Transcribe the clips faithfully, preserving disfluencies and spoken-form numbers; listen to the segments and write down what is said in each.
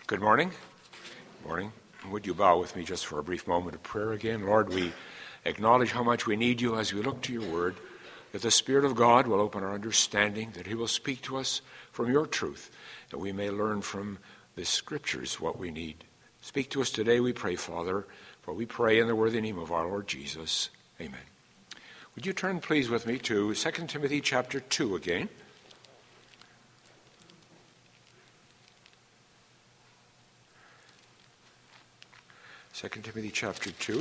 Good morning. Good morning. Would you bow with me just for a brief moment of prayer again? Lord, we acknowledge how much we need you as we look to your word, that the Spirit of God will open our understanding, that he will speak to us from your truth, that we may learn from the scriptures what we need. Speak to us today, we pray, Father, for we pray in the worthy name of our Lord Jesus. Amen. Would you turn, please, with me to Second Timothy chapter two again? Second Timothy chapter two.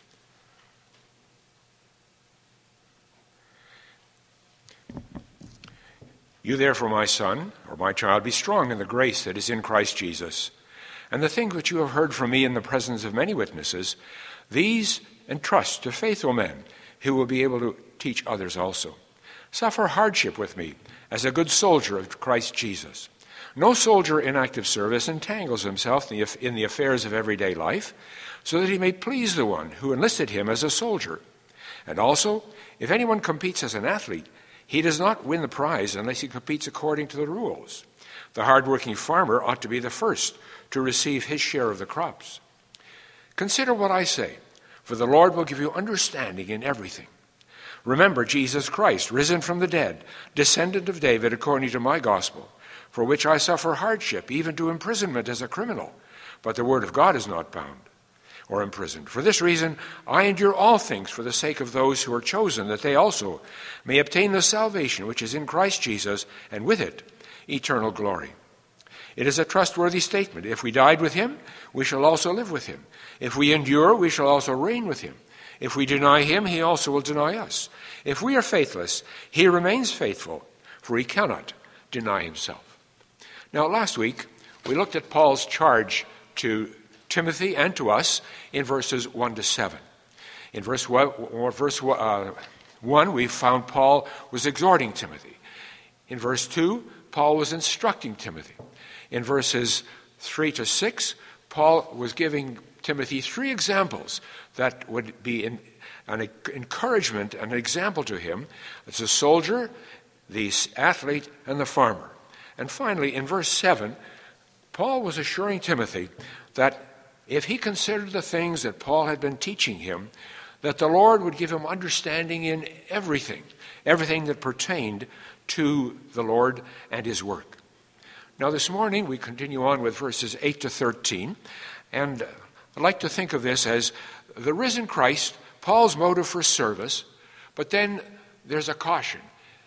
You therefore, my son, or my child, be strong in the grace that is in Christ Jesus. And the things which you have heard from me in the presence of many witnesses, these entrust to faithful men who will be able to teach others also. Suffer hardship with me as a good soldier of Christ Jesus. No soldier in active service entangles himself in the affairs of everyday life, so that he may please the one who enlisted him as a soldier. And also, if anyone competes as an athlete, he does not win the prize unless he competes according to the rules. The hard-working farmer ought to be the first to receive his share of the crops. Consider what I say, for the Lord will give you understanding in everything. Remember Jesus Christ, risen from the dead, descendant of David according to my gospel, for which I suffer hardship, even to imprisonment as a criminal. But the word of God is not bound or imprisoned. For this reason, I endure all things for the sake of those who are chosen, that they also may obtain the salvation which is in Christ Jesus, and with it, eternal glory. It is a trustworthy statement. If we died with him, we shall also live with him. If we endure, we shall also reign with him. If we deny him, he also will deny us. If we are faithless, he remains faithful, for he cannot deny himself. Now, last week, we looked at Paul's charge to Timothy and to us in verses one to seven. In verse one, or verse uh, one, we found Paul was exhorting Timothy. In verse two, Paul was instructing Timothy. In verses three to six, Paul was giving Timothy three examples that would be in, an encouragement, an example to him. It's the soldier, the athlete, and the farmer. And finally, in verse seven, Paul was assuring Timothy that if he considered the things that Paul had been teaching him, that the Lord would give him understanding in everything, everything that pertained to the Lord and his work. Now this morning we continue on with verses eight to thirteen, and I'd like to think of this as the risen Christ, Paul's motive for service, but then there's a caution.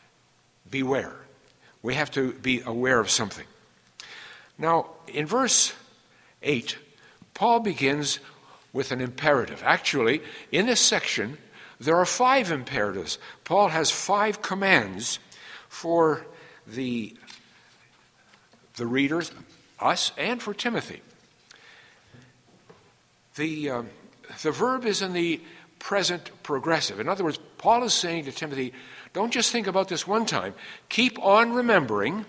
Beware. We have to be aware of something. Now, in verse eight, Paul begins with an imperative. Actually, in this section, there are five imperatives. Paul has five commands for the, the readers, us, and for Timothy. The, um, the verb is in the present progressive. In other words, Paul is saying to Timothy, don't just think about this one time. Keep on remembering.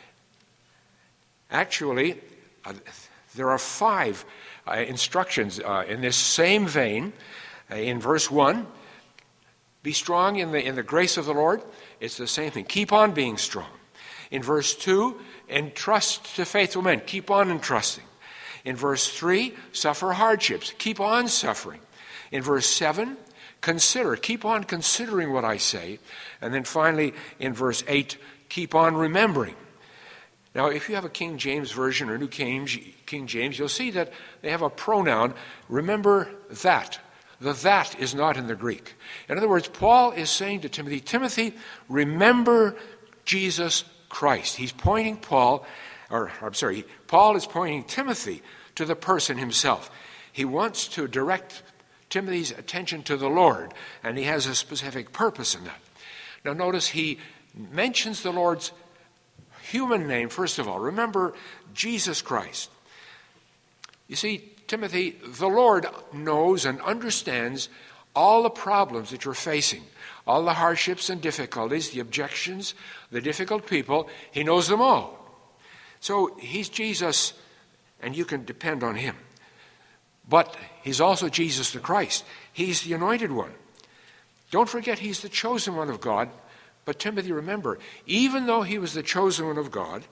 Actually, uh, there are five uh, instructions uh, in this same vein. Uh, in verse one, be strong in the, in the grace of the Lord. It's the same thing. Keep on being strong. In verse two, entrust to faithful men. Keep on entrusting. In verse three, suffer hardships. Keep on suffering. In verse seven, consider. Keep on considering what I say. And then finally, in verse eight, keep on remembering. Now, if you have a King James Version or New King, King James, you'll see that they have a pronoun, remember that. The that is not in the Greek. In other words, Paul is saying to Timothy, Timothy, remember Jesus Christ. He's pointing Paul, or I'm sorry, Paul is pointing Timothy to the person himself. He wants to direct Timothy's attention to the Lord, and he has a specific purpose in that. Now notice he mentions the Lord's human name, first of all. Remember Jesus Christ. You see, Timothy, the Lord knows and understands all the problems that you're facing, all the hardships and difficulties, the objections, the difficult people. He knows them all. So he's Jesus, and you can depend on him. But he's also Jesus the Christ. He's the anointed one. Don't forget he's the chosen one of God. But Timothy, remember, even though he was the chosen one of God,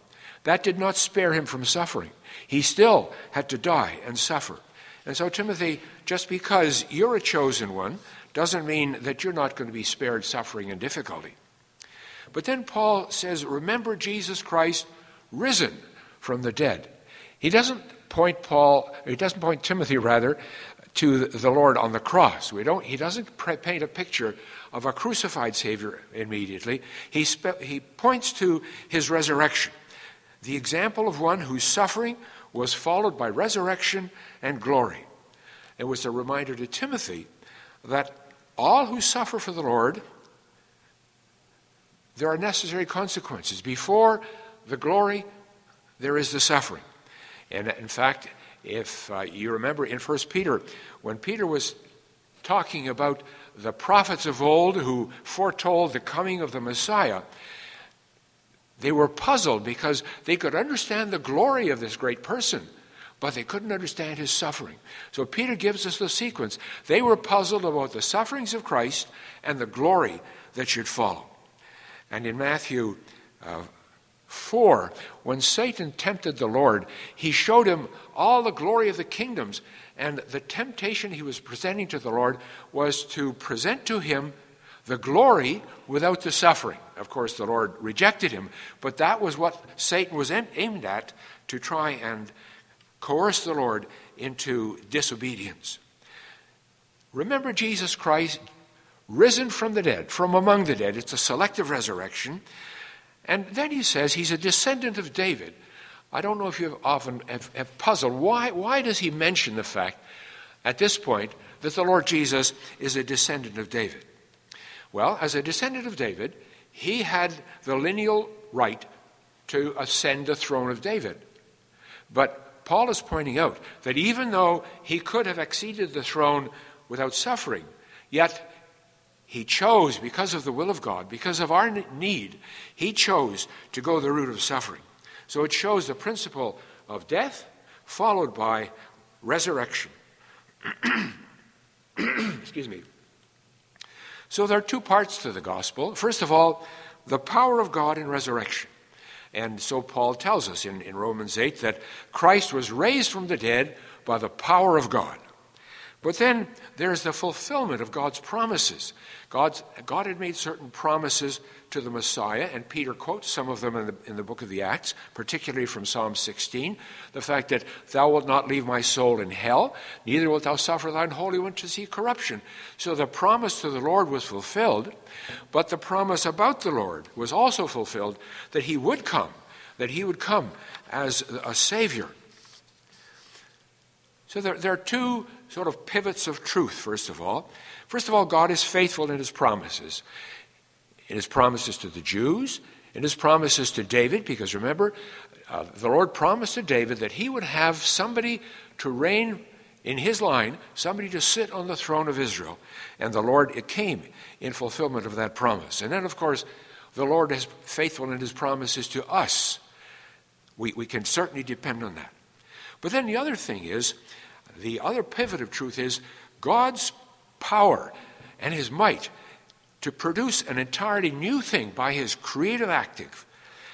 that did not spare him from suffering. He still had to die and suffer. And so, Timothy, just because you're a chosen one doesn't mean that you're not going to be spared suffering and difficulty. But then Paul says, remember Jesus Christ risen from the dead. He doesn't point Paul, he doesn't point Timothy rather, to the Lord on the cross. We don't. He doesn't paint a picture of a crucified Savior immediately. He, spe- he points to his resurrection, the example of one whose suffering was followed by resurrection and glory. It was a reminder to Timothy that all who suffer for the Lord, there are necessary consequences. Before the glory, there is the suffering. And in fact, if uh, you remember in First Peter, when Peter was talking about the prophets of old who foretold the coming of the Messiah, they were puzzled because they could understand the glory of this great person, but they couldn't understand his suffering. So Peter gives us the sequence. They were puzzled about the sufferings of Christ and the glory that should follow. And in Matthew uh, four, when Satan tempted the Lord, he showed him all the glory of the kingdoms, and the temptation he was presenting to the Lord was to present to him the glory without the suffering. Of course, the Lord rejected him, but that was what Satan was aimed at, to try and coerce the Lord into disobedience. Remember Jesus Christ, risen from the dead, from among the dead. It's a selective resurrection. And then he says he's a descendant of David. I don't know if you have often have, have puzzled. Why, why does he mention the fact at this point that the Lord Jesus is a descendant of David? Well, as a descendant of David, he had the lineal right to ascend the throne of David. But Paul is pointing out that even though he could have acceded the throne without suffering, yet he chose, because of the will of God, because of our need, he chose to go the route of suffering. So it shows the principle of death followed by resurrection. Excuse me. So there are two parts to the gospel. First of all, the power of God in resurrection. And so Paul tells us in, in Romans eight that Christ was raised from the dead by the power of God. But then there's the fulfillment of God's promises. God's, God had made certain promises to the Messiah, and Peter quotes some of them in the, in the book of the Acts, particularly from Psalm sixteen, the fact that thou wilt not leave my soul in hell, neither wilt thou suffer thine Holy One to see corruption. So the promise to the Lord was fulfilled, but the promise about the Lord was also fulfilled, that he would come, that he would come as a Savior. So there, there are two sort of pivots of truth, first of all. First of all, God is faithful in his promises. In his promises to the Jews, in his promises to David, because remember, uh, the Lord promised to David that he would have somebody to reign in his line, somebody to sit on the throne of Israel. And the Lord, it came in fulfillment of that promise. And then, of course, the Lord is faithful in his promises to us. We, we can certainly depend on that. But then the other thing is, the other pivot of truth is God's power and his might to produce an entirely new thing by his creative active.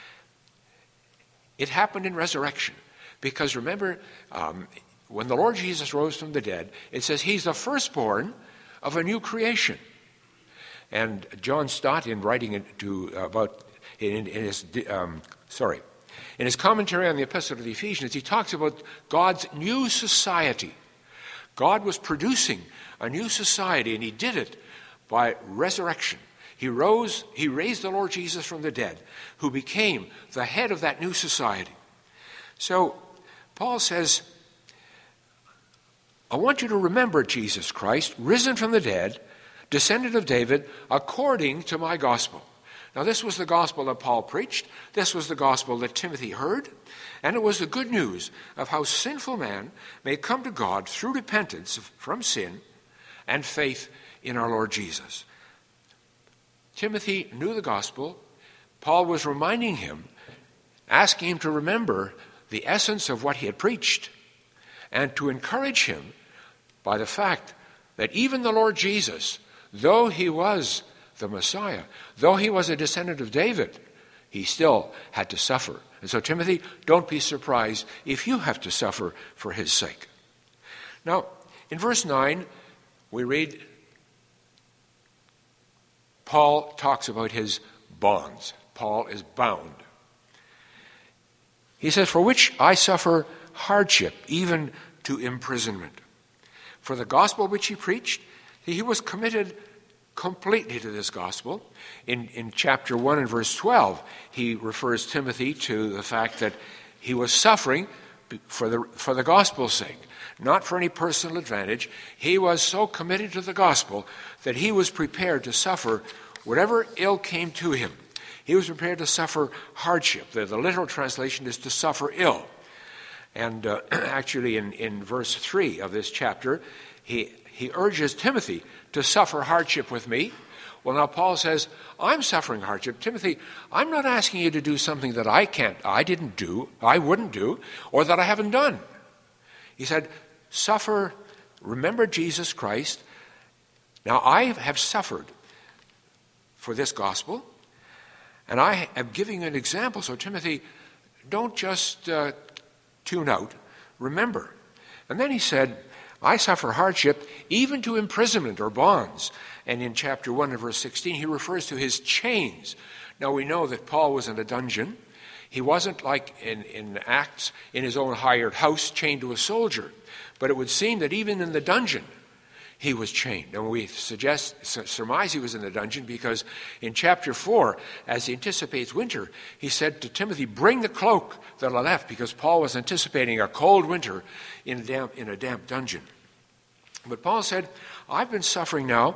It happened in resurrection. Because remember, um, when the Lord Jesus rose from the dead, it says he's the firstborn of a new creation. And John Stott, in writing it to about in, in his um, sorry, in his commentary on the Epistle to the Ephesians, he talks about God's new society. God was producing a new society, and he did it by resurrection. He rose, he raised the Lord Jesus from the dead, who became the head of that new society. So Paul says, I want you to remember Jesus Christ, risen from the dead, descendant of David, according to my gospel. Now, this was the gospel that Paul preached. This was the gospel that Timothy heard. And it was the good news of how sinful man may come to God through repentance from sin and faith in our Lord Jesus. Timothy knew the gospel. Paul was reminding him, asking him to remember the essence of what he had preached, and to encourage him by the fact that even the Lord Jesus, though he was the Messiah, though he was a descendant of David, he still had to suffer And so, Timothy, don't be surprised if you have to suffer for his sake. Now, in verse nine, we read, Paul talks about his bonds. Paul is bound. He says, for which I suffer hardship, even to imprisonment. For the gospel which he preached, he was committed completely to this gospel. In, in chapter one and verse twelve, he refers Timothy to the fact that he was suffering for the, for the gospel's sake, not for any personal advantage. He was so committed to the gospel that he was prepared to suffer whatever ill came to him. He was prepared to suffer hardship. The, the literal translation is to suffer ill. And uh, actually in, in verse three of this chapter, he, he urges Timothy to suffer hardship with me. Well, now Paul says, I'm suffering hardship. Timothy, I'm not asking you to do something that I can't, I didn't do, I wouldn't do, or that I haven't done. He said, suffer, remember Jesus Christ. Now I have suffered for this gospel, and I am giving you an example. So Timothy, don't just uh, tune out. Remember. And then he said, I suffer hardship even to imprisonment or bonds. And in chapter one and verse sixteen, he refers to his chains. Now we know that Paul was in a dungeon. He wasn't like in, in Acts in his own hired house chained to a soldier. But it would seem that even in the dungeon, he was chained. And we suggest, surmise he was in the dungeon because in chapter four, as he anticipates winter, he said to Timothy, bring the cloak that I left, because Paul was anticipating a cold winter in a damp, in a damp dungeon. But Paul said, I've been suffering now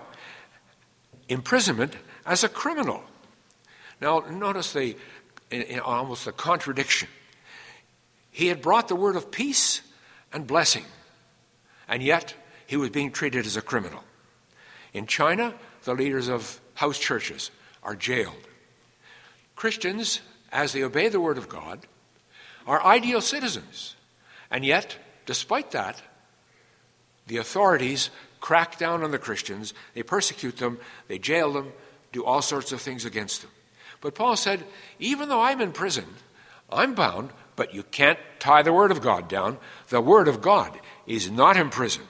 imprisonment as a criminal. Now, notice the in, in almost the contradiction. He had brought the word of peace and blessing, and yet he was being treated as a criminal. In China, the leaders of house churches are jailed. Christians, as they obey the word of God, are ideal citizens. And yet, despite that, the authorities crack down on the Christians, they persecute them, they jail them, do all sorts of things against them. But Paul said, even though I'm in prison, I'm bound, but you can't tie the word of God down. The word of God is not imprisoned.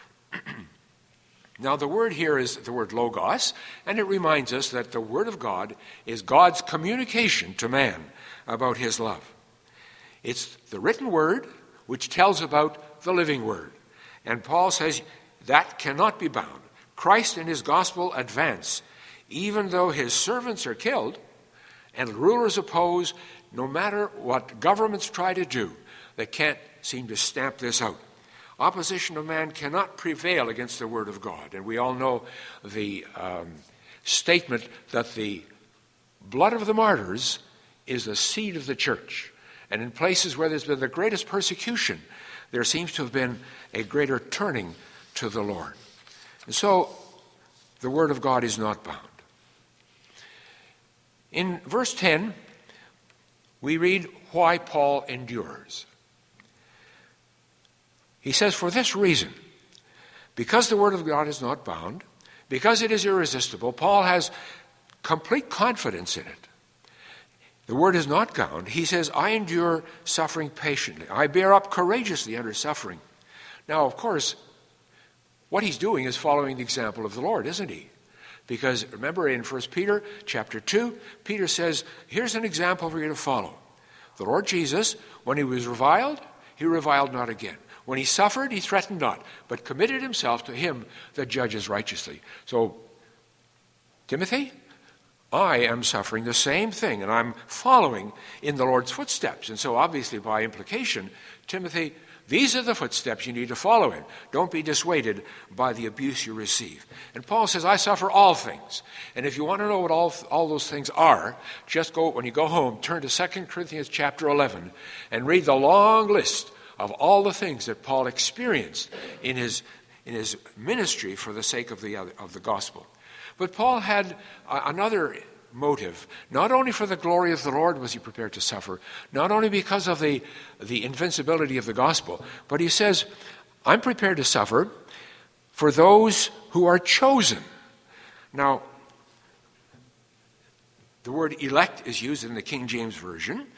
Now, the word here is the word logos, and it reminds us that the word of God is God's communication to man about his love. It's the written word which tells about the living word. And Paul says that cannot be bound. Christ and his gospel advance, even though his servants are killed and rulers oppose, no matter what governments try to do, they can't seem to stamp this out. Opposition of man cannot prevail against the word of God. And we all know the um, statement that the blood of the martyrs is the seed of the church. And in places where there's been the greatest persecution, there seems to have been a greater turning to the Lord. And so the word of God is not bound. In verse ten, we read why Paul endures. He says, for this reason, because the word of God is not bound, because it is irresistible, Paul has complete confidence in it. The word is not bound. He says, I endure suffering patiently. I bear up courageously under suffering. Now, of course, what he's doing is following the example of the Lord, isn't he? Because remember in First Peter chapter two, Peter says, here's an example for you to follow. The Lord Jesus, when he was reviled, he reviled not again. When he suffered, he threatened not, but committed himself to him that judges righteously. So, Timothy, I am suffering the same thing, and I'm following in the Lord's footsteps. And so, obviously, by implication, Timothy, these are the footsteps you need to follow in. Don't be dissuaded by the abuse you receive. And Paul says, I suffer all things. And if you want to know what all, all those things are, just go, when you go home, turn to Second Corinthians chapter eleven and read the long list of all the things that Paul experienced in his, in his ministry for the sake of the, of the gospel. But Paul had another motive. Not only for the glory of the Lord was he prepared to suffer, not only because of the, the invincibility of the gospel, but he says, I'm prepared to suffer for those who are chosen. Now, the word elect is used in the King James Version.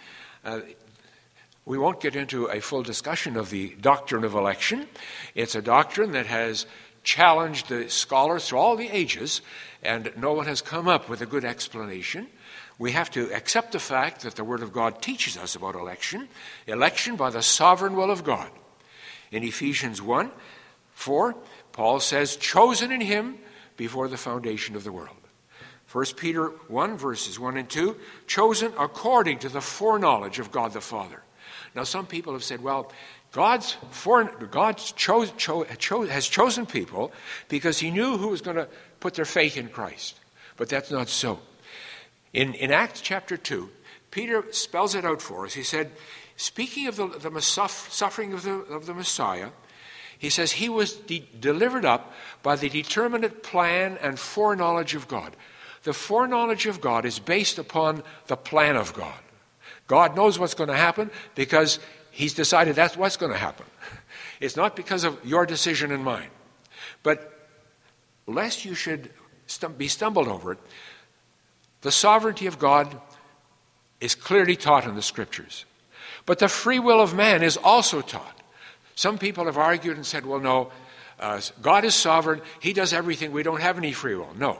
Uh, we won't get into a full discussion of the doctrine of election. It's a doctrine that has challenged the scholars through all the ages, and no one has come up with a good explanation. We have to accept the fact that the Word of God teaches us about election, election by the sovereign will of God. In Ephesians one, four, Paul says, chosen in him before the foundation of the world. First Peter one, verses one and two, chosen according to the foreknowledge of God the Father. Now, some people have said, well, God's fore, God's chose, cho, cho, has chosen people because he knew who was going to put their faith in Christ. But that's not so. In, in Acts chapter two, Peter spells it out for us. He said, speaking of the, the suffering of the, of the Messiah, he says he was de- delivered up by the determinate plan and foreknowledge of God. The foreknowledge of God is based upon the plan of God. God knows what's going to happen because he's decided that's what's going to happen. It's not because of your decision and mine. But lest you should stum- be stumbled over it, the sovereignty of God is clearly taught in the Scriptures. But the free will of man is also taught. Some people have argued and said, well, no, uh, God is sovereign. He does everything. We don't have any free will. No.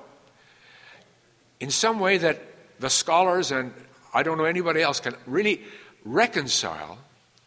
In some way that the scholars, and I don't know anybody else, can really reconcile,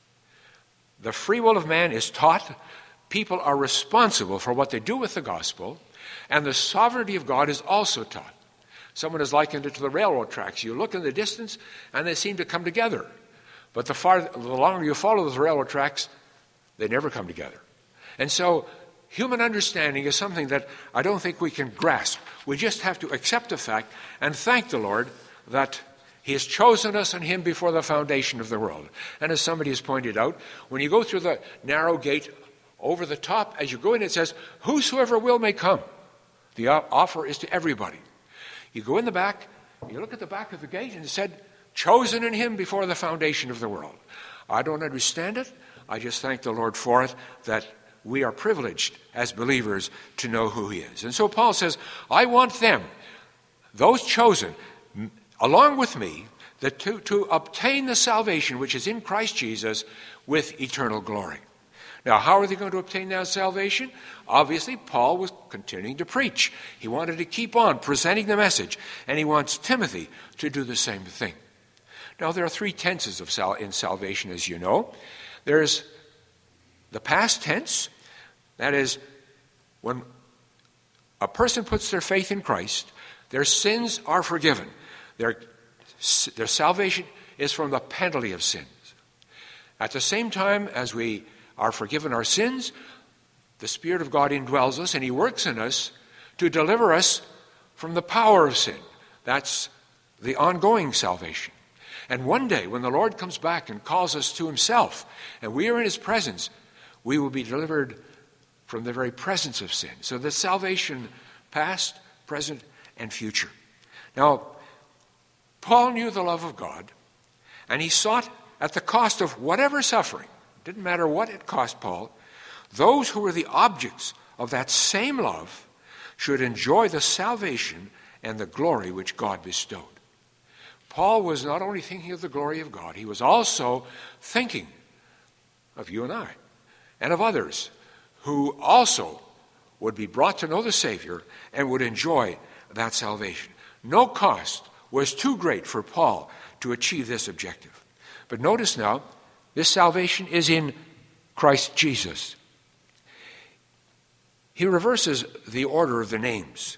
the free will of man is taught. People are responsible for what they do with the gospel, and the sovereignty of God is also taught. Someone has likened it to the railroad tracks. You look in the distance, and they seem to come together. But the, far, the longer you follow those railroad tracks, they never come together. And so human understanding is something that I don't think we can grasp. We just have to accept the fact and thank the Lord that he has chosen us in him before the foundation of the world. And as somebody has pointed out, when you go through the narrow gate, over the top, as you go in, it says, whosoever will may come. The offer is to everybody. You go in the back, you look at the back of the gate, and it said, chosen in him before the foundation of the world. I don't understand it. I just thank the Lord for it, that we are privileged as believers to know who he is. And so Paul says, I want them, those chosen, along with me, that to, to obtain the salvation which is in Christ Jesus with eternal glory. Now, how are they going to obtain that salvation? Obviously, Paul was continuing to preach. He wanted to keep on presenting the message, and he wants Timothy to do the same thing. Now, there are three tenses of sal- in salvation, as you know. There's the past tense, that is, when a person puts their faith in Christ, their sins are forgiven. Their, their salvation is from the penalty of sins. At the same time as we are forgiven our sins, the Spirit of God indwells us, and he works in us to deliver us from the power of sin. That's the ongoing salvation. And one day, when the Lord comes back and calls us to himself, and we are in his presence, we will be delivered from the very presence of sin. So the salvation, past, present, and future. Now, Paul knew the love of God, and he sought at the cost of whatever suffering, didn't matter what it cost Paul, those who were the objects of that same love should enjoy the salvation and the glory which God bestowed. Paul was not only thinking of the glory of God, he was also thinking of you and I and of others who also would be brought to know the Savior and would enjoy that salvation. No cost was too great for Paul to achieve this objective. But notice now, this salvation is in Christ Jesus. He reverses the order of the names.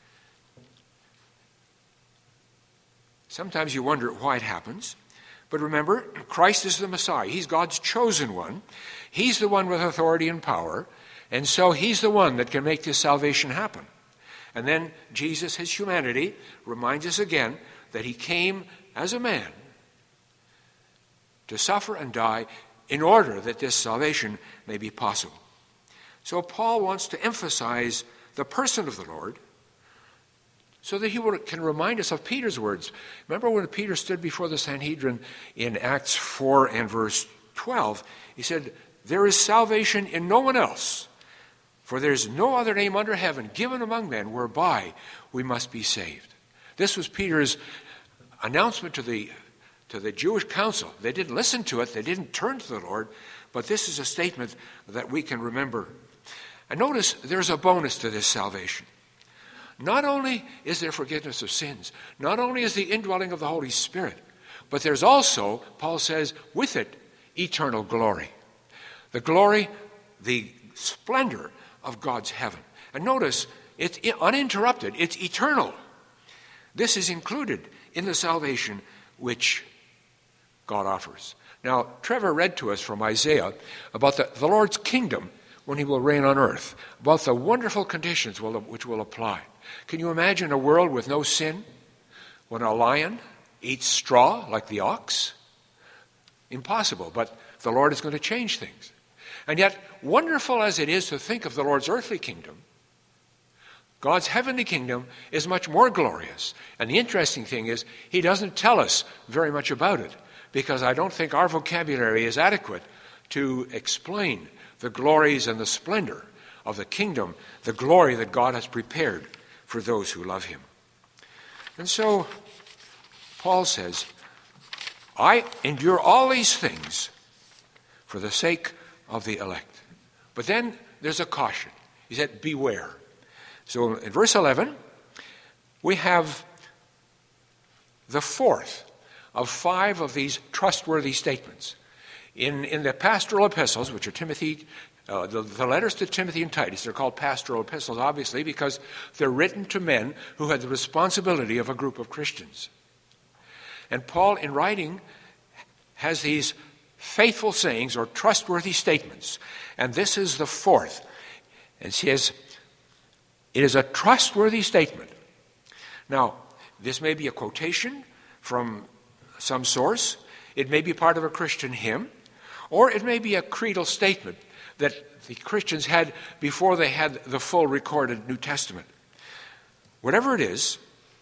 Sometimes you wonder why it happens. But remember, Christ is the Messiah. He's God's chosen one. He's the one with authority and power. And so he's the one that can make this salvation happen. And then Jesus, his humanity, reminds us again that he came as a man to suffer and die in order that this salvation may be possible. So Paul wants to emphasize the person of the Lord so that he can remind us of Peter's words. Remember when Peter stood before the Sanhedrin in Acts four and verse twelve, he said, there is salvation in no one else, for there is no other name under heaven given among men whereby we must be saved. This was Peter's announcement to the to the Jewish council. They didn't listen to it. They didn't turn to the Lord. But this is a statement that we can remember. And notice there's a bonus to this salvation. Not only is there forgiveness of sins, not only is the indwelling of the Holy Spirit, but there's also, Paul says, with it, eternal glory. The glory, the splendor of God's heaven. And notice, it's uninterrupted. It's eternal. This is included in the salvation which God offers. Now, Trevor read to us from Isaiah about the, the Lord's kingdom when he will reign on earth, about the wonderful conditions will, which will apply. Can you imagine a world with no sin? When a lion eats straw like the ox? Impossible, but the Lord is going to change things. And yet, wonderful as it is to think of the Lord's earthly kingdom, God's heavenly kingdom is much more glorious. And the interesting thing is, he doesn't tell us very much about it, because I don't think our vocabulary is adequate to explain the glories and the splendor of the kingdom, the glory that God has prepared for those who love him. And so, Paul says, I endure all these things for the sake of the elect. But then there's a caution. He said, beware. So in verse eleven, we have the fourth of five of these trustworthy statements. In, in the pastoral epistles, which are Timothy, uh, the, the letters to Timothy and Titus, they're called pastoral epistles, obviously, because they're written to men who had the responsibility of a group of Christians. And Paul, in writing, has these faithful sayings or trustworthy statements. And this is the fourth. And he says, it is a trustworthy statement. Now, this may be a quotation from some source. It may be part of a Christian hymn. Or it may be a creedal statement that the Christians had before they had the full recorded New Testament. Whatever it is,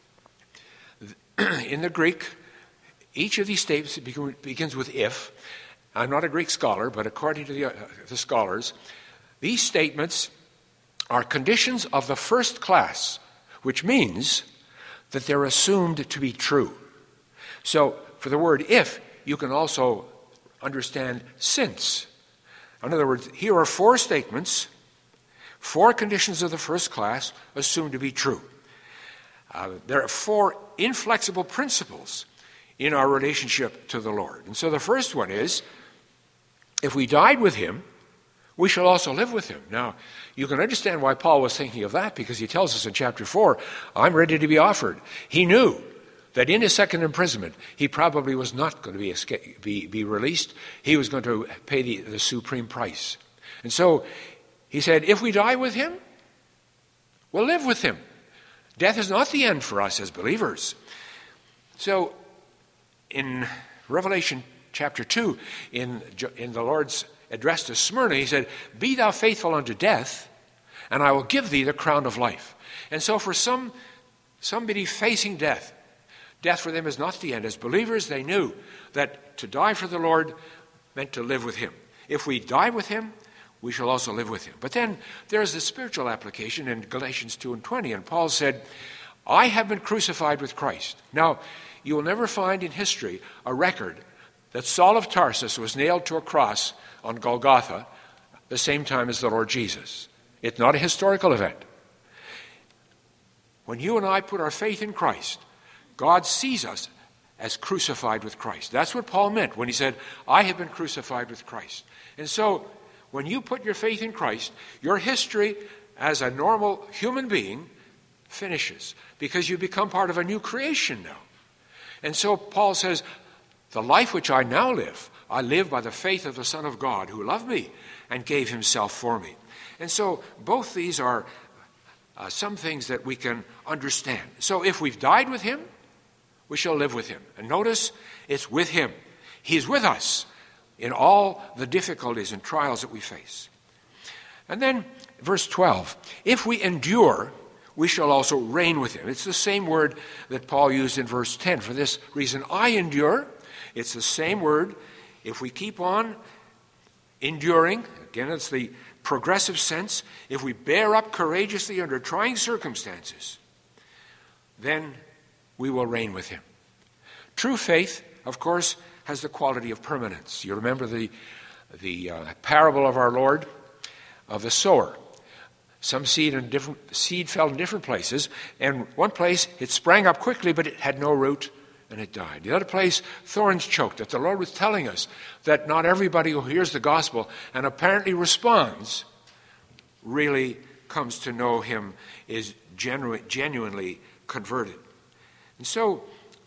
in the Greek, each of these statements begins with if. I'm not a Greek scholar, but according to the, uh, the scholars, these statements are conditions of the first class, which means that they're assumed to be true. So, for the word if, you can also understand since. In other words, here are four statements, four conditions of the first class assumed to be true. Uh, there are four inflexible principles in our relationship to the Lord. And so the first one is, if we died with him, we shall also live with him. Now, you can understand why Paul was thinking of that, because he tells us in chapter four, I'm ready to be offered. He knew that in his second imprisonment, he probably was not going to be, escape, be, be released. He was going to pay the, the supreme price. And so he said, if we die with him, we'll live with him. Death is not the end for us as believers. So in Revelation chapter two, in, in the Lord's address to Smyrna, he said, be thou faithful unto death, and I will give thee the crown of life. And so for some somebody facing death, death for them is not the end. As believers, they knew that to die for the Lord meant to live with him. If we die with him, we shall also live with him. But then there's the spiritual application in Galatians two and twenty, and Paul said, I have been crucified with Christ. Now, you will never find in history a record that Saul of Tarsus was nailed to a cross on Golgotha the same time as the Lord Jesus. It's not a historical event. When you and I put our faith in Christ, God sees us as crucified with Christ. That's what Paul meant when he said, I have been crucified with Christ. And so, when you put your faith in Christ, your history as a normal human being finishes, because you become part of a new creation now. And so Paul says, the life which I now live, I live by the faith of the Son of God who loved me and gave himself for me. And so both these are uh, some things that we can understand. So if we've died with him, we shall live with him. And notice, it's with him. He's with us in all the difficulties and trials that we face. And then verse twelve, if we endure, we shall also reign with him. It's the same word that Paul used in verse ten. For this reason, I endure. It's the same word. If we keep on enduring, again, it's the progressive sense. If we bear up courageously under trying circumstances, then we will reign with him. True faith of course, has the quality of permanence. You remember the, the uh, parable of our Lord of the sower. Some seed in different seed fell in different places, and one place it sprang up quickly, but it had no root, and it died. The other place, thorns choked it. The Lord was telling us that not everybody who hears the gospel and apparently responds really comes to know him, is genu- genuinely converted. And so,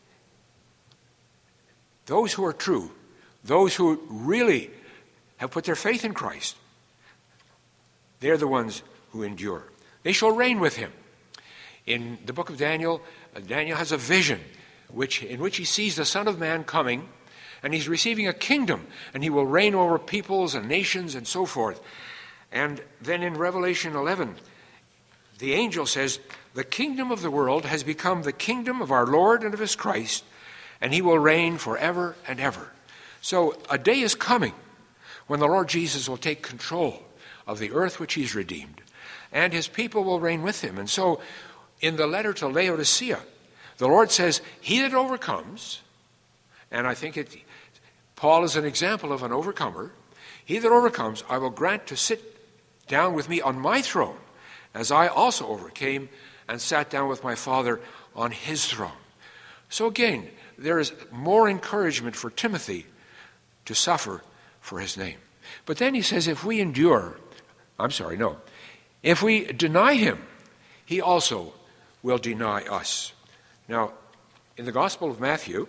those who are true, those who really have put their faith in Christ, they're the ones who endure. They shall reign with him. In the book of Daniel, uh, Daniel has a vision which, in which he sees the Son of Man coming, and he's receiving a kingdom, and he will reign over peoples and nations and so forth. And then in Revelation eleven, the angel says, the kingdom of the world has become the kingdom of our Lord and of his Christ, and he will reign forever and ever. So a day is coming when the Lord Jesus will take control of the earth which he's redeemed, and his people will reign with him. And so in the letter to Laodicea, the Lord says, he that overcomes, and I think it, Paul is an example of an overcomer, he that overcomes, I will grant to sit down with me on my throne, as I also overcame and sat down with my Father on his throne. So again, there is more encouragement for Timothy to suffer for his name. But then he says, if we endure, I'm sorry, no, if we deny him, he also will deny us. Now, in the Gospel of Matthew,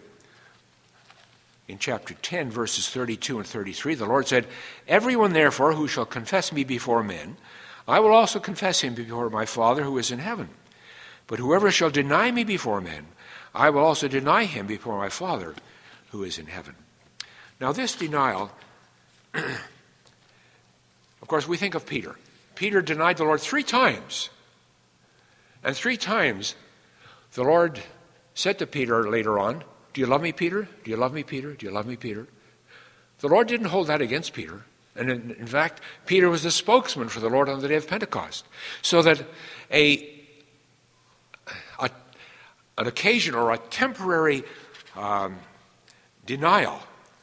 in chapter ten, verses thirty-two and thirty-three, the Lord said, everyone therefore who shall confess me before men, I will also confess him before my Father who is in heaven. But whoever shall deny me before men, I will also deny him before my Father who is in heaven. Now this denial, of course, we think of Peter. Peter denied the Lord three times. And three times the Lord said to Peter later on, do you love me, Peter? Do you love me, Peter? Do you love me, Peter? The Lord didn't hold that against Peter. And in, in fact, Peter was the spokesman for the Lord on the day of Pentecost. So that a, a an occasion or a temporary um, denial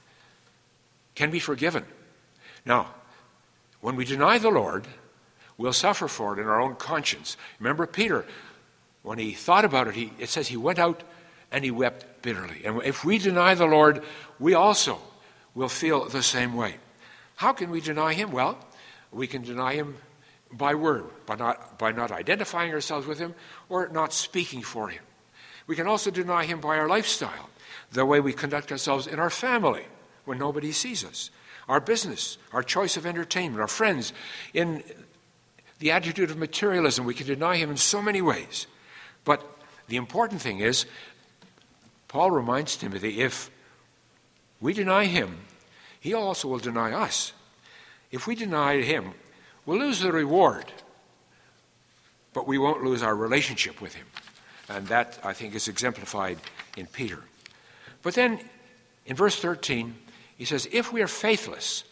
can be forgiven. Now, when we deny the Lord, we'll suffer for it in our own conscience. Remember Peter, when he thought about it, he, it says he went out and he wept bitterly. And if we deny the Lord, we also will feel the same way. How can we deny him? Well, we can deny him by word, by not, by not identifying ourselves with him or not speaking for him. We can also deny him by our lifestyle, the way we conduct ourselves in our family when nobody sees us, our business, our choice of entertainment, our friends. In the attitude of materialism, we can deny him in so many ways. But the important thing is, Paul reminds Timothy, if we deny him, he also will deny us. If we deny him, we'll lose the reward, but we won't lose our relationship with him. And that, I think, is exemplified in Peter. But then, in verse thirteen, he says, if we are faithless,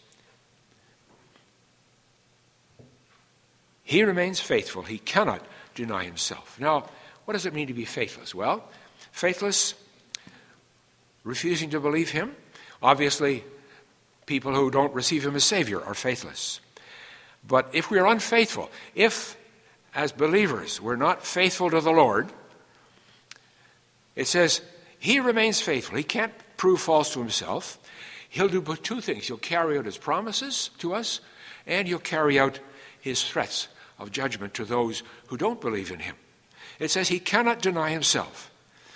he remains faithful. He cannot deny himself. Now, what does it mean to be faithless? Well, faithless, refusing to believe him. Obviously, people who don't receive him as Savior are faithless. But if we are unfaithful, if, as believers, we're not faithful to the Lord, it says, he remains faithful. He can't prove false to himself. He'll do but two things. He'll carry out his promises to us, and he'll carry out his threats of judgment to those who don't believe in him. It says he cannot deny himself.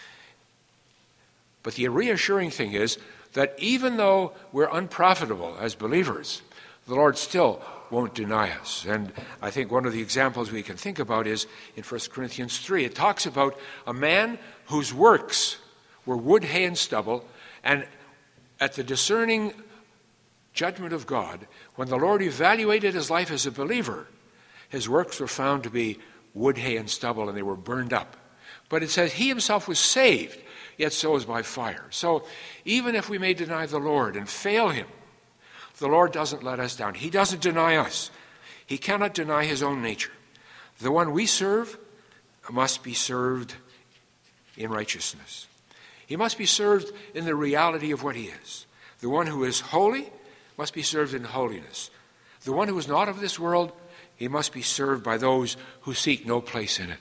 But the reassuring thing is that even though we're unprofitable as believers, the Lord still won't deny us. And I think one of the examples we can think about is in First Corinthians three. It talks about a man whose works were wood, hay, and stubble, and at the discerning judgment of God, when the Lord evaluated his life as a believer, his works were found to be wood, hay, and stubble, and they were burned up. But it says he himself was saved, yet so is by fire. So even if we may deny the Lord and fail him, the Lord doesn't let us down. He doesn't deny us. He cannot deny his own nature. The one we serve must be served in righteousness. He must be served in the reality of what he is. The one who is holy must be served in holiness. The one who is not of this world, he must be served by those who seek no place in it.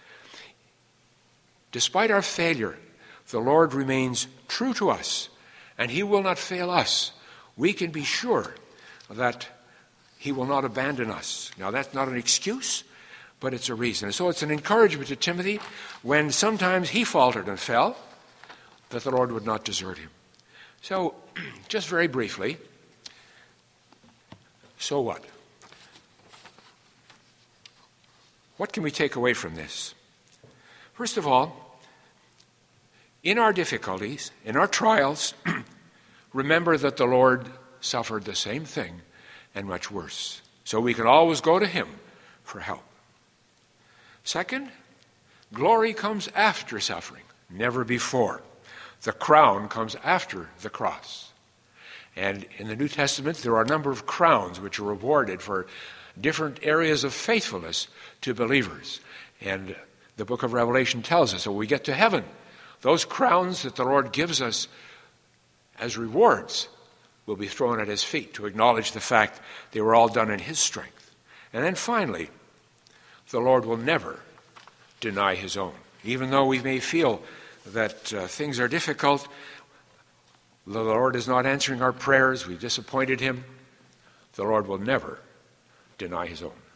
Despite our failure, the Lord remains true to us, and he will not fail us. We can be sure that he will not abandon us. Now, that's not an excuse, but it's a reason. And so it's an encouragement to Timothy when sometimes he faltered and fell, that the Lord would not desert him. So, just very briefly, so what? What can we take away from this? First of all, in our difficulties, in our trials, remember that the Lord suffered the same thing and much worse. So we can always go to him for help. Second, glory comes after suffering, never before. The crown comes after the cross. And in the New Testament, there are a number of crowns which are awarded for different areas of faithfulness to believers. And the book of Revelation tells us that when we get to heaven, those crowns that the Lord gives us as rewards will be thrown at his feet to acknowledge the fact they were all done in his strength. And then finally, the Lord will never deny his own. Even though we may feel that uh, things are difficult, the Lord is not answering our prayers, we've disappointed him, the Lord will never deny his own.